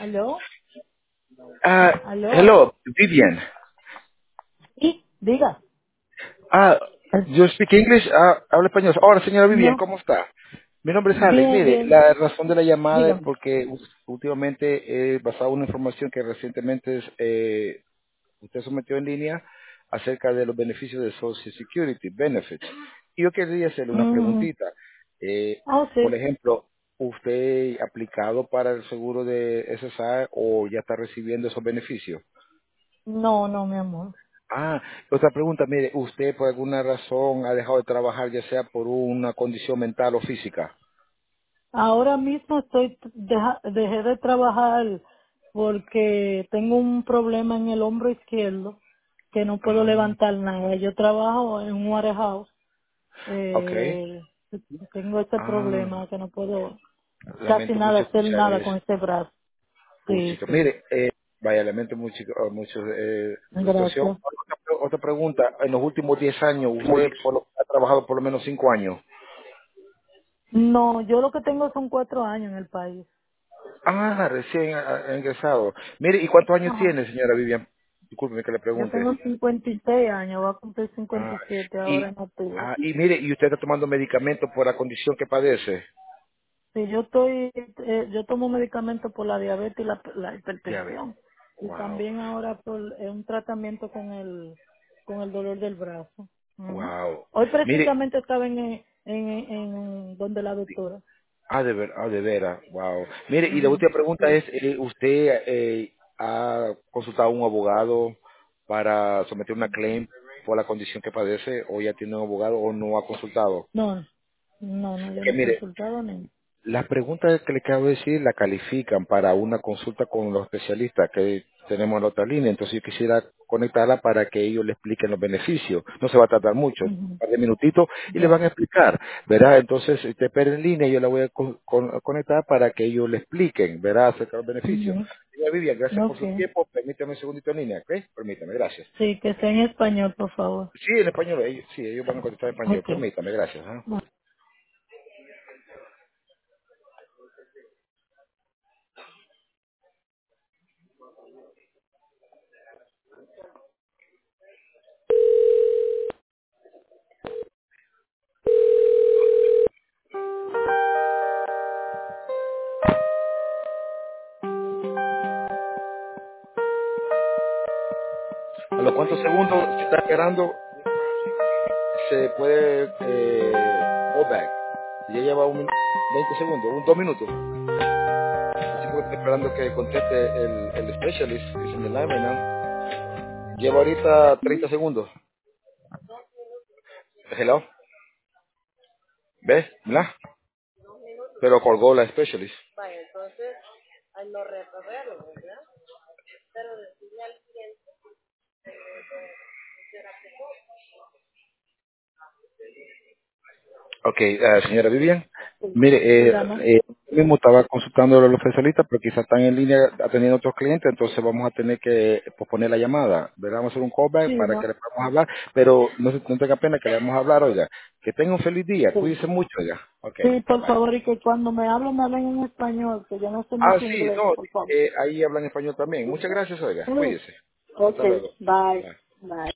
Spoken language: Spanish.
¿Aló? ¿Aló? Hello, Vivian. Sí, diga. Ah, Eh, yo speak English. Habla español. Ahora, señora Vivian, No, ¿cómo está? Mi nombre es Alex. bien, Mire, bien. la razón de la llamada es Dígame. porque últimamente he basado una información que recientemente usted sometió en línea acerca de los beneficios de Social Security Benefits. Y yo quería hacerle una Ujú. preguntita. Eh, Oh, por sí. ejemplo, ¿usted ha aplicado para el seguro de SSI o ya está recibiendo esos beneficios? No, no, mi amor. Ah, otra pregunta, mire, ¿usted por alguna razón ha dejado de trabajar, ya sea por una condición mental o física? Ahora mismo dejé de trabajar porque tengo un problema en el hombro izquierdo que no puedo Ah, levantar nada. Yo trabajo en un warehouse. ok. Eh, tengo este Ah, problema que no puedo casi lamento nada mucho hacer escuchar nada eso. con este brazo. Sí, Puchica. sí. Mire, vaya, lamento mucho su situación. Gracias. Otra pregunta, en los últimos 10 años, ¿usted ha trabajado por lo menos 5 años? No, yo lo que tengo son 4 años en el país. Ah, recién ha ingresado. Mire, ¿y cuántos años Ajá. tiene, señora Vivian? Discúlpeme que le Yo pregunte. tengo 56 años, voy a cumplir Ah, 57 y, ahora en octubre. y mire, ¿y usted está tomando medicamento por la condición que padece? Sí, yo tomo medicamentos por la diabetes y la Ya ve. hipertensión. Y Wow, también ahora por un tratamiento con el dolor del brazo. Ujú. wow. Hoy Mire, precisamente estaba en donde la doctora. de veras, wow. Mire, y la Ujú. última pregunta Sí. es, ¿usted ha consultado a un abogado para someter una claim por la condición que padece, o ya tiene un abogado, o no ha consultado? No, no, yo Que no he mire, consultado ni. las preguntas que le acabo de decir la califican para una consulta con los especialistas que tenemos en la otra línea. Entonces yo quisiera conectarla para que ellos le expliquen los beneficios. No se va a tardar mucho, un Ujú. par de minutitos y le Ya. van a explicar, ¿verdad? Entonces te espera en línea y yo la voy a conectar para que ellos le expliquen, ¿verdad? Acerca de los beneficios. Ujú. Señora Vivian, gracias por su Ok. tiempo. Permítame un segundito en línea, ¿ok? Permítame, gracias. Sí, que sea en español, por favor. Sí, en español, sí, ellos van a contestar en español. Ok. Permítame, gracias. ¿Ah? Bueno, ¿A los cuántos segundos se está esperando? Se puede go back. Ya lleva 20 segundos, 2 minutos. Así porque estoy esperando que conteste el specialist, is in the line right now. Lleva ahorita 30 segundos. Hello, ¿ves? ¿Verdad? Pero colgó la specialist. Ok, señora Vivian. sí. Mire, Dígame. yo mismo estaba consultando a los especialistas, pero quizás están en línea atendiendo a otros clientes, entonces vamos a tener que posponer la llamada, ¿verdad? Vamos a hacer un callback Sí, para que no. le podamos hablar, pero no tenga pena que le vamos a hablar, oiga. Que tenga un feliz día, Sí. cuídese mucho, oiga. Ok, Sí, bye por bye. favor, y que cuando me hablen en español, que yo no sé Ah, mucho sí, inglés, no, por favor. ahí hablan español también. Muchas gracias, oiga. Mm. Cuídese. Ok, Hasta luego. bye. Bye. Bye.